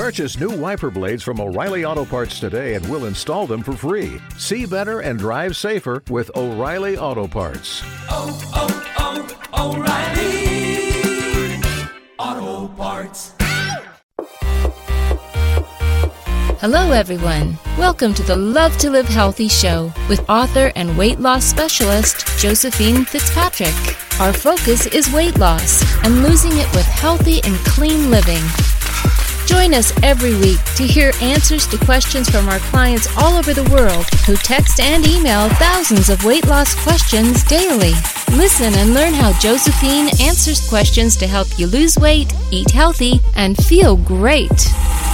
Purchase new wiper blades from O'Reilly Auto Parts today and we'll install them for free. See better and drive safer with O'Reilly Auto Parts. O'Reilly Auto Parts. Hello, everyone. Welcome to the Love to Live Healthy show with author and weight loss specialist Josephine Fitzpatrick. Our focus is weight loss and losing it with healthy and clean living. Join us every week to hear answers to questions from our clients all over the world who text and email thousands of weight loss questions daily. Listen and learn how Josephine answers questions to help you lose weight, eat healthy, and feel great.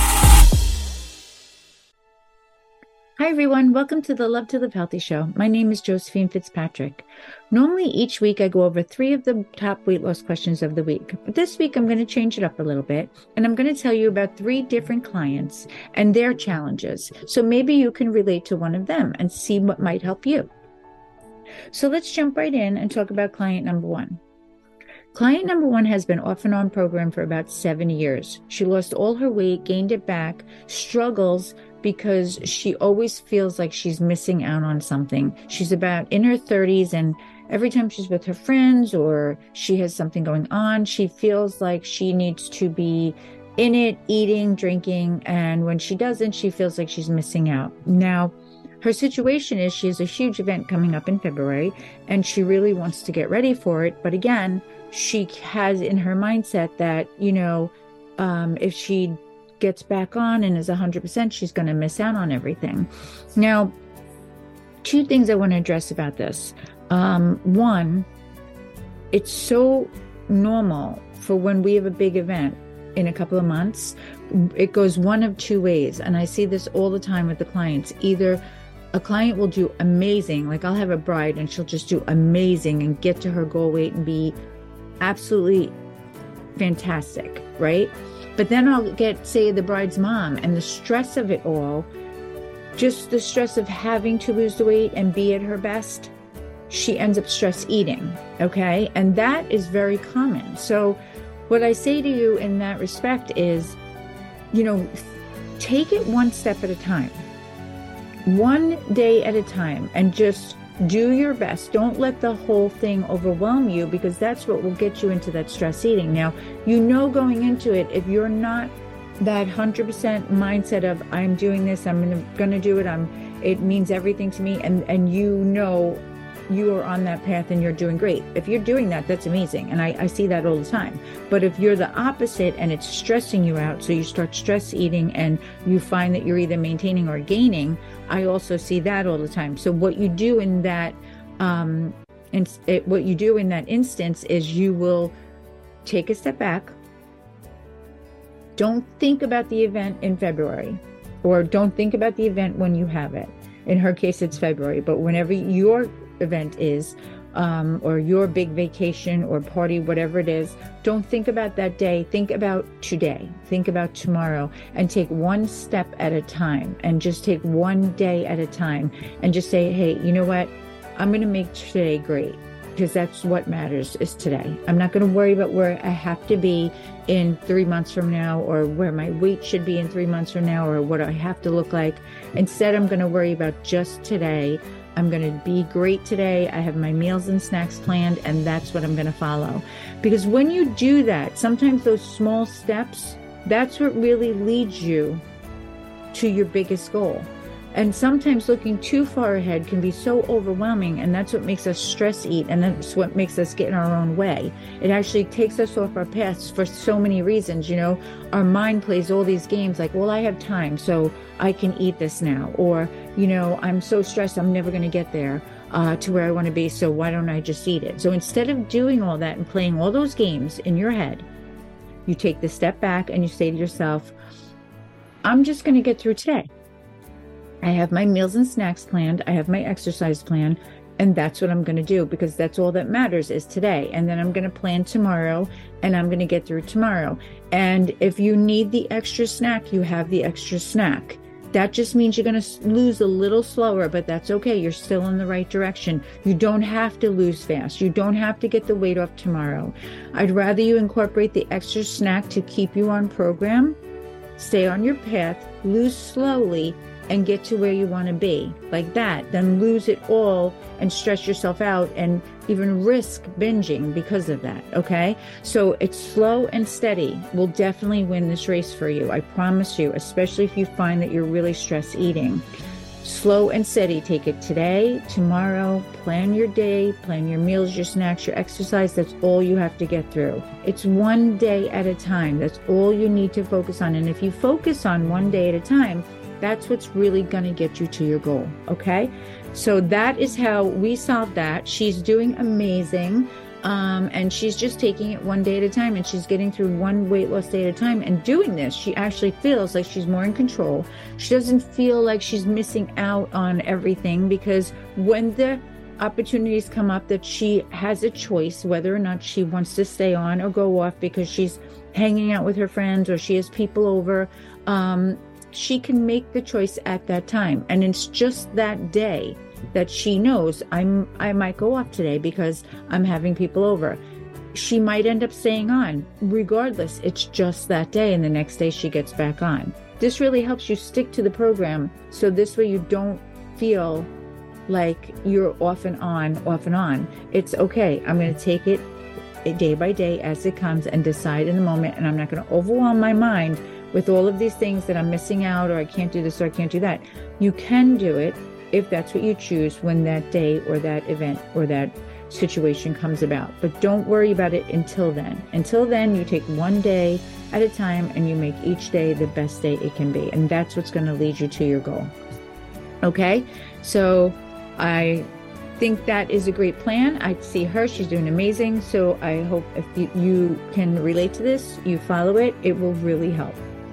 Hi everyone, welcome to the Love to Live Healthy show. My name is Josephine Fitzpatrick. Normally each week I go over 3 of the top weight loss questions of the week. But this week I'm going to change it up a little bit and I'm going to tell you about 3 different clients and their challenges. So maybe you can relate to one of them and see what might help you. So let's jump right in and talk about client number 1. Client number 1 has been off and on program for about 7 years. She lost all her weight, gained it back, struggles because she always feels like she's missing out on something. She's about in her 30s and every time she's with her friends or she has something going on, she feels like she needs to be in it, eating, drinking, and when she doesn't, she feels like she's missing out. Now, her situation is she has a huge event coming up in February and she really wants to get ready for it. But again, she has in her mindset that, if she gets back on and is 100%, she's going to miss out on everything. Now, 2 things I want to address about this. One, it's so normal for when we have a big event in a couple of months, it goes one of 2 ways. And I see this all the time with the clients. Either a client will do amazing, like I'll have a bride and she'll just do amazing and get to her goal weight and be absolutely fantastic, right? But then I'll get, say, the bride's mom and the stress of it all, just the stress of having to lose the weight and be at her best, she ends up stress eating, okay? And that is very common. So what I say to you in that respect is, take it one step at a time, one day at a time, and just do your best. Don't let the whole thing overwhelm you because that's what will get you into that stress eating. Now, going into it, if you're not that 100% mindset of I'm doing this, I'm going to do it, it means everything to me, and you are on that path and you're doing great. If you're doing that, that's amazing. And I see that all the time. But if you're the opposite and it's stressing you out, so you start stress eating and you find that you're either maintaining or gaining, I also see that all the time. So what you do in that, instance is you will take a step back. Don't think about the event in February, or don't think about the event when you have it. In her case, it's February, but whenever your event is, or your big vacation or party, whatever it is, don't think about that day. Think about today. Think about tomorrow and take one step at a time and just take one day at a time and just say, hey, you know what? I'm going to make today great because that's what matters is today. I'm not going to worry about where I have to be in 3 months from now or where my weight should be in 3 months from now or what I have to look like. Instead, I'm going to worry about just today. I'm going to be great today. I have my meals and snacks planned, and that's what I'm going to follow. Because when you do that, sometimes those small steps, that's what really leads you to your biggest goal. And sometimes looking too far ahead can be so overwhelming, and that's what makes us stress eat, and that's what makes us get in our own way. It actually takes us off our paths for so many reasons. Our mind plays all these games like, well, I have time, so I can eat this now. Or, I'm so stressed, I'm never going to get there to where I want to be, so why don't I just eat it? So instead of doing all that and playing all those games in your head, you take the step back and you say to yourself, I'm just going to get through today. I have my meals and snacks planned. I have my exercise plan. And that's what I'm going to do because that's all that matters is today. And then I'm going to plan tomorrow and I'm going to get through tomorrow. And if you need the extra snack, you have the extra snack. That just means you're going to lose a little slower, but that's okay. You're still in the right direction. You don't have to lose fast. You don't have to get the weight off tomorrow. I'd rather you incorporate the extra snack to keep you on program stay on your path, lose slowly, and get to where you want to be like that, then lose it all and stress yourself out and even risk binging because of that. Okay. So it's slow and steady will definitely win this race for you. I promise you, especially if you find that you're really stress eating. Slow and steady. Take it today, tomorrow, plan your day, plan your meals, your snacks, your exercise. That's all you have to get through. It's one day at a time. That's all you need to focus on. And if you focus on one day at a time, that's what's really going to get you to your goal. Okay. So that is how we solved that. She's doing amazing. And she's just taking it one day at a time, and she's getting through one weight loss day at a time. And doing this, she actually feels like she's more in control. She doesn't feel like she's missing out on everything, because when the opportunities come up that she has a choice whether or not she wants to stay on or go off because she's hanging out with her friends or she has people over, she can make the choice at that time. And it's just that day that she knows I might go off today because I'm having people over. She might end up staying on. Regardless, it's just that day, and the next day she gets back on. This really helps you stick to the program, so this way you don't feel like you're off and on. It's okay. I'm going to take it day by day as it comes and decide in the moment, and I'm not going to overwhelm my mind with all of these things that I'm missing out, or I can't do this or I can't do that. You can do it if that's what you choose when that day or that event or that situation comes about. But don't worry about it until then. Until then, you take one day at a time and you make each day the best day it can be. And that's what's going to lead you to your goal. Okay? So I think that is a great plan. I see her. She's doing amazing. So I hope if you can relate to this, you follow it, it will really help.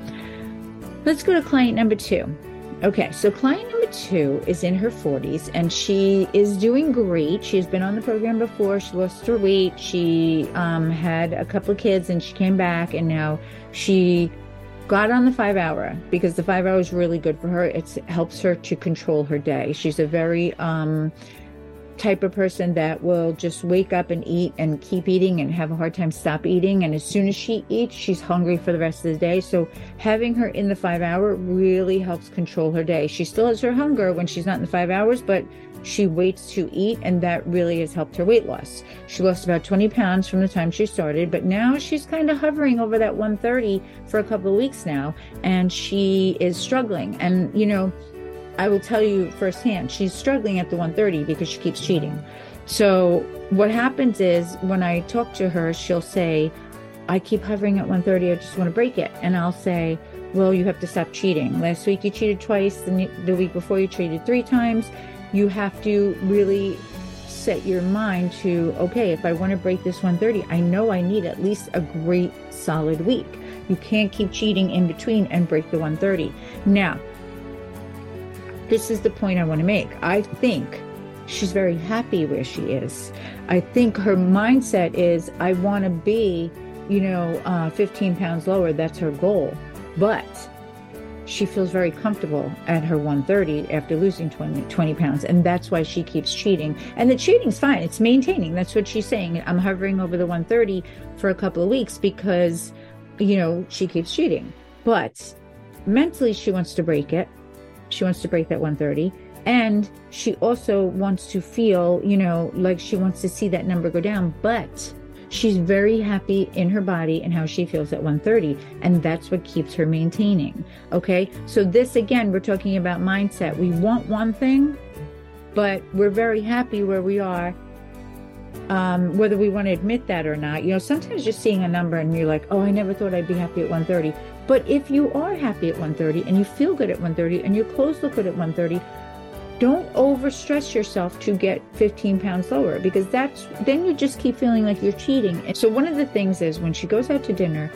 Let's go to client number 2. Okay, so client number 2 is in her 40s, and she is doing great. She's been on the program before. She lost her weight. She had a couple of kids, and she came back, and now she got on the 5-hour because the 5-hour is really good for her. It helps her to control her day. She's a very type of person that will just wake up and eat and keep eating and have a hard time stop eating. And as soon as she eats, she's hungry for the rest of the day. So having her in the 5-hour really helps control her day. She still has her hunger when she's not in the 5 hours, but she waits to eat, and that really has helped her weight loss. She lost about 20 pounds from the time she started, but now she's kind of hovering over that 130 for a couple of weeks now, and she is struggling. And, you know, I will tell you firsthand, she's struggling at the 130 because she keeps cheating. So what happens is when I talk to her, she'll say, I keep hovering at 130. I just want to break it. And I'll say, well, you have to stop cheating. Last week you cheated twice. The week before you cheated 3 times. You have to really set your mind to, okay, if I want to break this 130, I know I need at least a great solid week. You can't keep cheating in between and break the 130. Now, this is the point I want to make. I think she's very happy where she is. I think her mindset is, I want to be, 15 pounds lower. That's her goal. But she feels very comfortable at her 130 after losing 20 pounds. And that's why she keeps cheating. And the cheating's fine. It's maintaining. That's what she's saying. I'm hovering over the 130 for a couple of weeks because, she keeps cheating. But mentally, she wants to break it. She wants to break that 130. And she also wants to feel, like she wants to see that number go down. But she's very happy in her body and how she feels at 130. And that's what keeps her maintaining. Okay. So this, again, we're talking about mindset. We want one thing, but we're very happy where we are, whether we want to admit that or not. Sometimes just seeing a number and you're like, oh, I never thought I'd be happy at 130. But if you are happy at 130 and you feel good at 130 and your clothes look good at 130, don't overstress yourself to get 15 pounds lower, because then you just keep feeling like you're cheating. And so one of the things is when she goes out to dinner,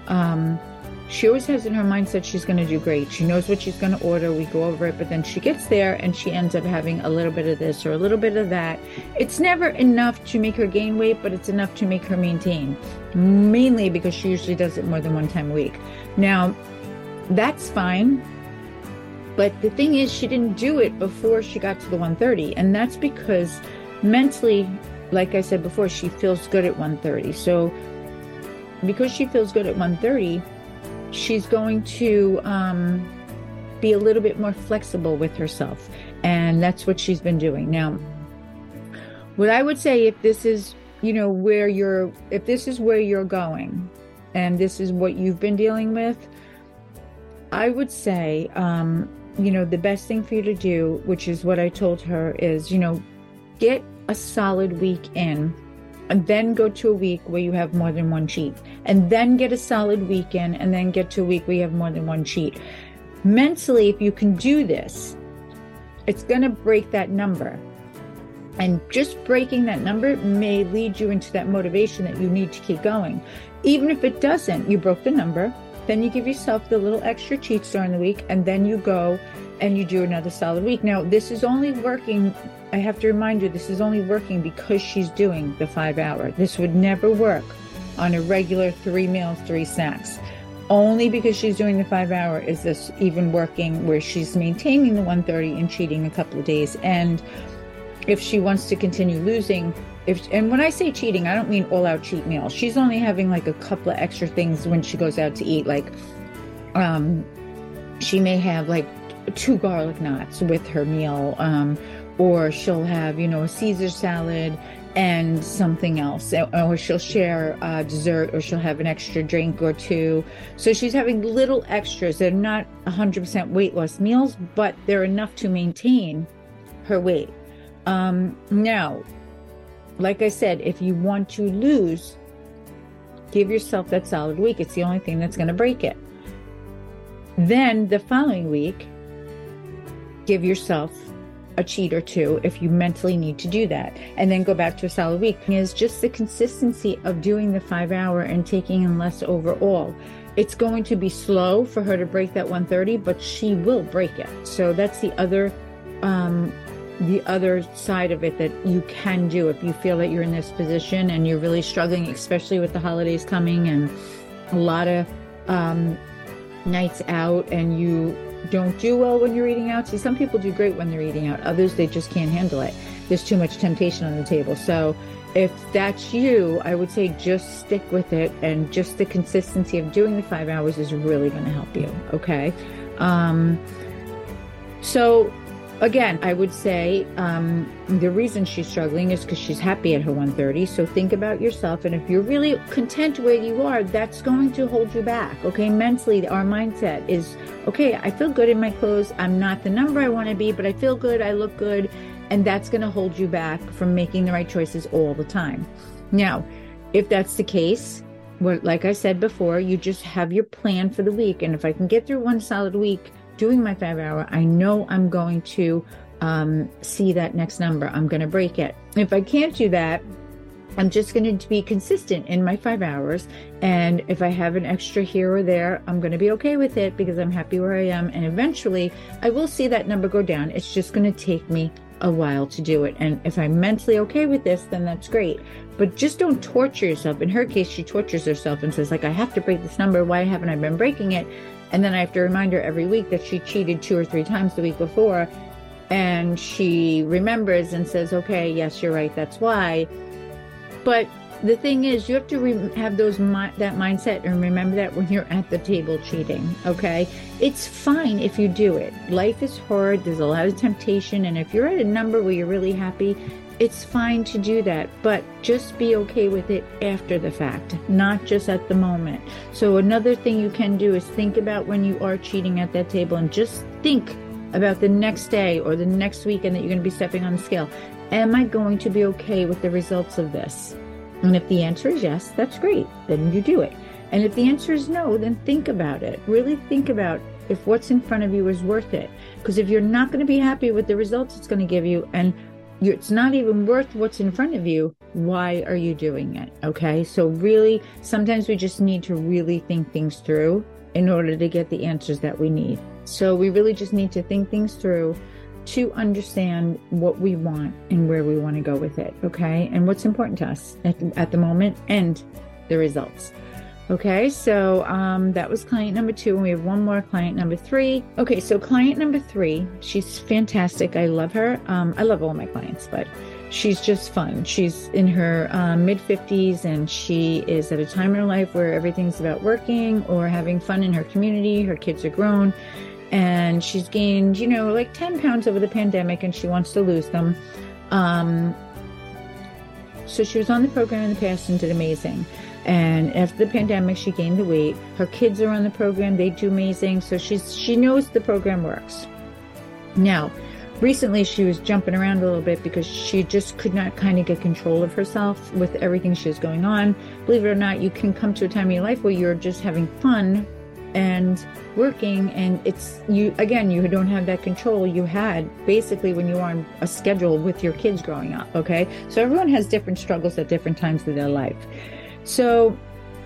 she always has in her mindset she's going to do great. She knows what she's going to order. We go over it, but then she gets there and she ends up having a little bit of this or a little bit of that. It's never enough to make her gain weight, but it's enough to make her maintain, mainly because she usually does it more than one time a week. Now, that's fine. But the thing is, she didn't do it before she got to the 130. And that's because mentally, like I said before, she feels good at 130. So because she feels good at 130, she's going to be a little bit more flexible with herself. And that's what she's been doing. Now, what I would say, if this is, if this is where you're going and this is what you've been dealing with, I would say, the best thing for you to do, which is what I told her, is, get a solid week in, and then go to a week where you have more than one cheat, and then get a solid weekend, and then get to a week where you have more than one cheat. Mentally, if you can do this, it's going to break that number. And just breaking that number may lead you into that motivation that you need to keep going. Even if it doesn't, you broke the number, then you give yourself the little extra cheats during the week, and then you go and you do another solid week. Now, this is only working, I have to remind you, this is only working because she's doing the 5 hour. This would never work on a regular 3 meals, 3 snacks. Only because she's doing the 5 hour is this even working where she's maintaining the 130 and cheating a couple of days. And if she wants to continue losing, and when I say cheating, I don't mean all out cheat meals. She's only having like a couple of extra things when she goes out to eat. Like, she may have like 2 garlic knots with her meal, or she'll have, a Caesar salad and something else, or she'll share dessert, or she'll have an extra drink or 2. So she's having little extras. They're not 100% weight loss meals, but they're enough to maintain her weight. Now, like I said, if you want to lose, give yourself that solid week. It's the only thing that's going to break it. Then the following week, give yourself a cheat or 2 if you mentally need to do that, and then go back to a solid week. Is just the consistency of doing the 5 hour and taking in less overall. It's going to be slow for her to break that 130, but she will break it. So that's the other side of it that you can do if you feel that you're in this position and you're really struggling, especially with the holidays coming and a lot of nights out, and you don't do well when you're eating out. See, some people do great when they're eating out. Others, they just can't handle it. There's too much temptation on the table. So if that's you, I would say just stick with it, and just the consistency of doing the 5 hours is really going to help you. Okay. So again, I would say the reason she's struggling is because she's happy at her 130. So think about yourself. And if you're really content where you are, that's going to hold you back. Okay. Mentally, our mindset is, okay, I feel good in my clothes. I'm not the number I want to be, but I feel good. I look good. And that's going to hold you back from making the right choices all the time. Now, if that's the case, like I said before, you just have your plan for the week. And if I can get through one solid week doing my 5 hour, I know I'm going to see that next number. I'm going to break it. If I can't do that, I'm just going to be consistent in my 5 hours. And if I have an extra here or there, I'm going to be okay with it because I'm happy where I am. And eventually I will see that number go down. It's just going to take me a while to do it. And if I'm mentally okay with this, then that's great. But just don't torture yourself. In her case, she tortures herself and says, like, I have to break this number. Why haven't I been breaking it? And then I have to remind her every week that she cheated 2 or 3 times the week before. And she remembers and says, okay, yes, you're right. That's why. But the thing is, you have to have that mindset and remember that when you're at the table cheating, okay? It's fine if you do it. Life is hard. There's a lot of temptation. And if you're at a number where you're really happy, it's fine to do that. But just be okay with it after the fact, not just at the moment. So another thing you can do is think about when you are cheating at that table, and just think about the next day or the next weekend that you're going to be stepping on the scale. Am I going to be okay with the results of this? And if the answer is yes, that's great. Then you do it. And if the answer is no, then think about it. Really think about if what's in front of you is worth it. Because if you're not going to be happy with the results it's going to give you, and it's not even worth what's in front of you, why are you doing it? Okay? So really, sometimes we just need to really think things through in order to get the answers that we need. So we really just need to think things through to understand what we want and where we want to go with it, okay? And what's important to us at the moment and the results. Okay, so that was client number 2, and we have one more, client number 3. Okay, so client number 3, she's fantastic. I love her. I love all my clients, but she's just fun. She's in her mid-50s, and she is at a time in her life where everything's about working or having fun in her community. Her kids are grown, and she's gained, like 10 pounds over the pandemic, and she wants to lose them. So she was on the program in the past and did amazing. And after the pandemic, she gained the weight. Her kids are on the program. They do amazing. So she knows the program works. Now, recently she was jumping around a little bit because she just could not kind of get control of herself with everything she was going on. Believe it or not, you can come to a time in your life where you're just having fun and working, and you don't have that control you had basically when you were on a schedule with your kids growing up. Okay, so everyone has different struggles at different times of their life. So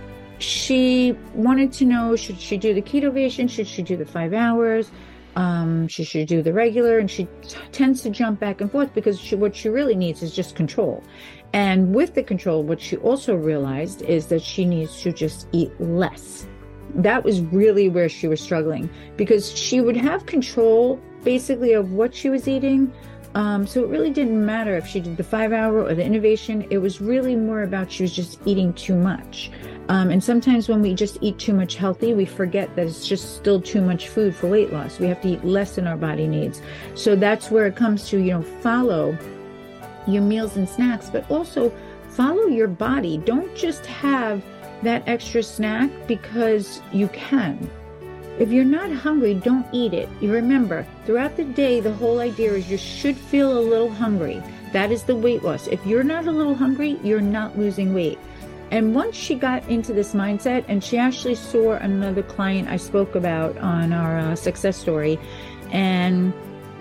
she wanted to know, should she do the ketovation? Should she do the 5 hours? Should she do the regular? And she tends to jump back and forth because what she really needs is just control. And with the control, what she also realized is that she needs to just eat less. That was really where she was struggling, because she would have control basically of what she was eating. So it really didn't matter if she did the 5 hour or the innovation. It was really more about she was just eating too much. And sometimes when we just eat too much healthy, we forget that it's just still too much food for weight loss. We have to eat less than our body needs. So that's where it comes to, follow your meals and snacks, but also follow your body. Don't just have that extra snack because you can. If you're not hungry, don't eat it. You remember, throughout the day, the whole idea is you should feel a little hungry. That is the weight loss. If you're not a little hungry, you're not losing weight. And once she got into this mindset, and she actually saw another client I spoke about on our success story, and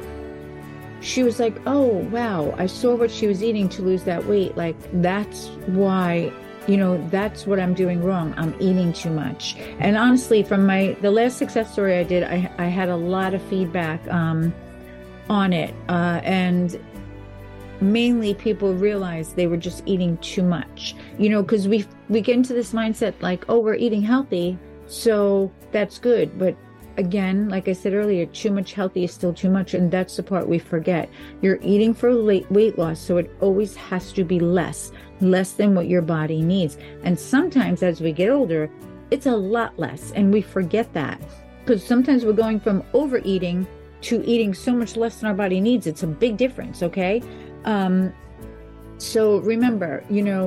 she was like, oh, wow, I saw what she was eating to lose that weight. Like, that's why, that's what I'm doing wrong. I'm eating too much. And honestly, from the last success story I did, I had a lot of feedback on it. And mainly people realized they were just eating too much, because we get into this mindset like, oh, we're eating healthy, so that's good. But again, like I said earlier, too much healthy is still too much, and that's the part we forget. You're eating for weight loss, so it always has to be less than what your body needs. And sometimes as we get older, it's a lot less, and we forget that, because sometimes we're going from overeating to eating so much less than our body needs. It's a big difference, okay? So remember,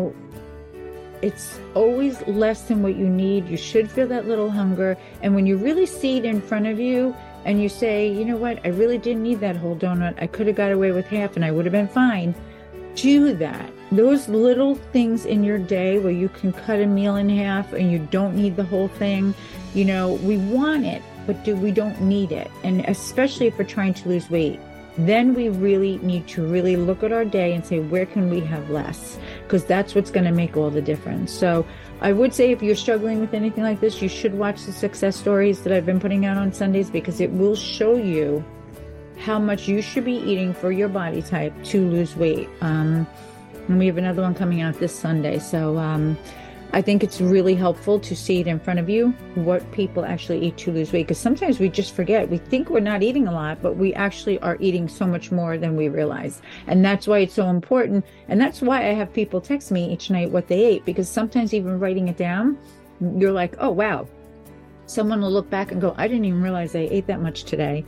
it's always less than what you need. You should feel that little hunger. And when you really see it in front of you and you say, you know what, I really didn't need that whole donut. I could have got away with half and I would have been fine. Do that. Those little things in your day where you can cut a meal in half and you don't need the whole thing. We want it, but we don't need it. And especially if we're trying to lose weight, then we really need to really look at our day and say, where can we have less? Because that's what's going to make all the difference. So I would say if you're struggling with anything like this, you should watch the success stories that I've been putting out on Sundays, because it will show you how much you should be eating for your body type to lose weight. And we have another one coming out this Sunday. So I think it's really helpful to see it in front of you, what people actually eat to lose weight. Because sometimes we just forget. We think we're not eating a lot, but we actually are eating so much more than we realize. And that's why it's so important. And that's why I have people text me each night what they ate. Because sometimes even writing it down, you're like, oh, wow. Someone will look back and go, I didn't even realize I ate that much today.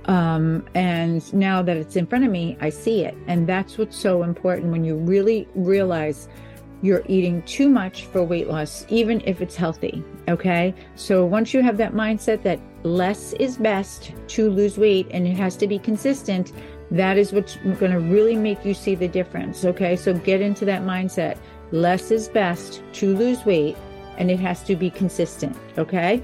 And now that it's in front of me, I see it. And that's what's so important, when you really realize you're eating too much for weight loss, even if it's healthy. Okay. So once you have that mindset that less is best to lose weight, and it has to be consistent, that is what's going to really make you see the difference. Okay. So get into that mindset. Less is best to lose weight, and it has to be consistent. Okay.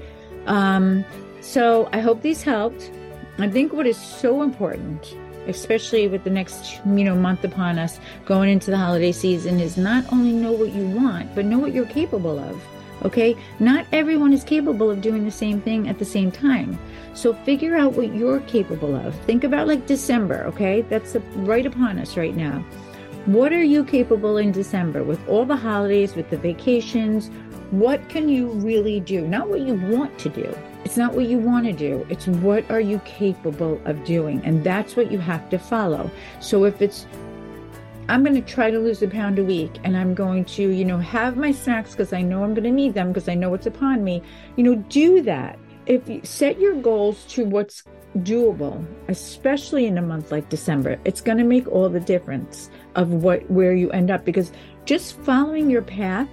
So I hope these helped. I think what is so important, especially with the next, month upon us going into the holiday season, is not only know what you want, but know what you're capable of. Okay. Not everyone is capable of doing the same thing at the same time. So figure out what you're capable of. Think about like December. Okay. That's right upon us right now. What are you capable in December with all the holidays, with the vacations? What can you really do? Not what you want to do. It's not what you want to do. It's what are you capable of doing? And that's what you have to follow. So if it's I'm going to try to lose a pound a week, and I'm going to, have my snacks because I know I'm going to need them because I know what's upon me. Do that. If you set your goals to what's doable, especially in a month like December, it's going to make all the difference of where you end up, because just following your path,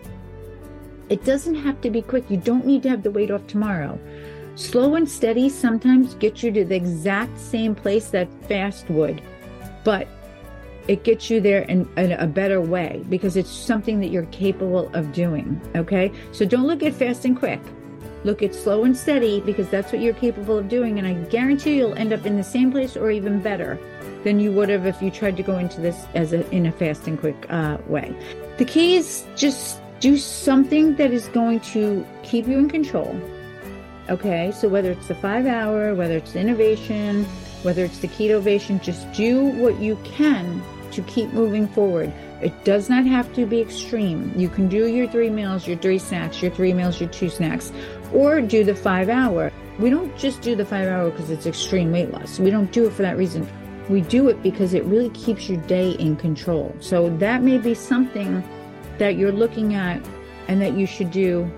it doesn't have to be quick. You don't need to have the weight off tomorrow. Slow and steady sometimes gets you to the exact same place that fast would, but it gets you there in a better way because it's something that you're capable of doing, okay? So don't look at fast and quick. Look at slow and steady, because that's what you're capable of doing, and I guarantee you'll end up in the same place or even better than you would have if you tried to go into this in a fast and quick way. The key is just do something that is going to keep you in control, okay? So whether it's the 5 hour, whether it's the innovation, whether it's the ketovation, just do what you can to keep moving forward. It does not have to be extreme. You can do your 3 meals, your 3 snacks, your 3 meals, your 2 snacks, or do the 5 hour. We don't just do the 5 hour because it's extreme weight loss. We don't do it for that reason. We do it because it really keeps your day in control. So that may be something that you're looking at and that you should do.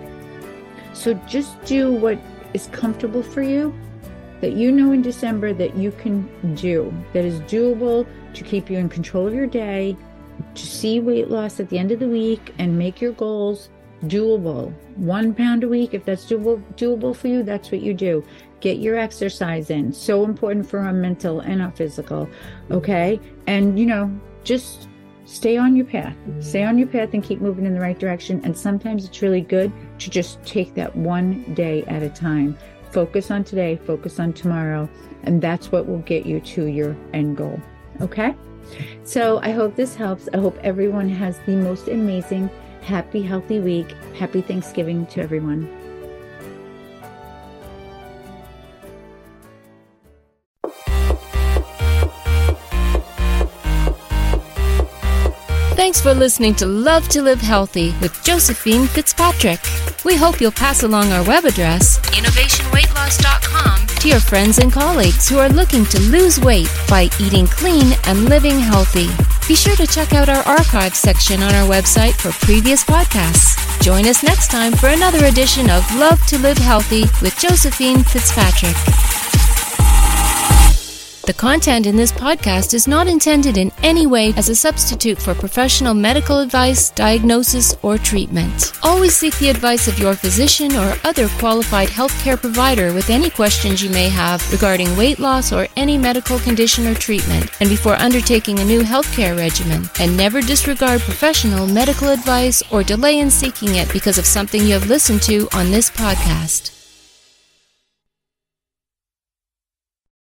So just do what is comfortable for you, that in December that you can do, that is doable to keep you in control of your day, to see weight loss at the end of the week and make your goals doable. 1 pound a week, if that's doable for you, that's what you do. Get your exercise in. So important for our mental and our physical, okay? And, just stay on your path. Stay on your path and keep moving in the right direction. And sometimes it's really good to just take that one day at a time. Focus on today, focus on tomorrow, and that's what will get you to your end goal, okay? So I hope this helps. I hope everyone has the most amazing, happy, healthy week. Happy Thanksgiving to everyone. Thanks for listening to Love to Live Healthy with Josephine Fitzpatrick. We hope you'll pass along our web address, innovationweightloss.com, to your friends and colleagues who are looking to lose weight by eating clean and living healthy. Be sure to check out our archives section on our website for previous podcasts. Join us next time for another edition of Love to Live Healthy with Josephine Fitzpatrick. The content in this podcast is not intended in any way as a substitute for professional medical advice, diagnosis, or treatment. Always seek the advice of your physician or other qualified healthcare provider with any questions you may have regarding weight loss or any medical condition or treatment, and before undertaking a new healthcare regimen. And never disregard professional medical advice or delay in seeking it because of something you have listened to on this podcast.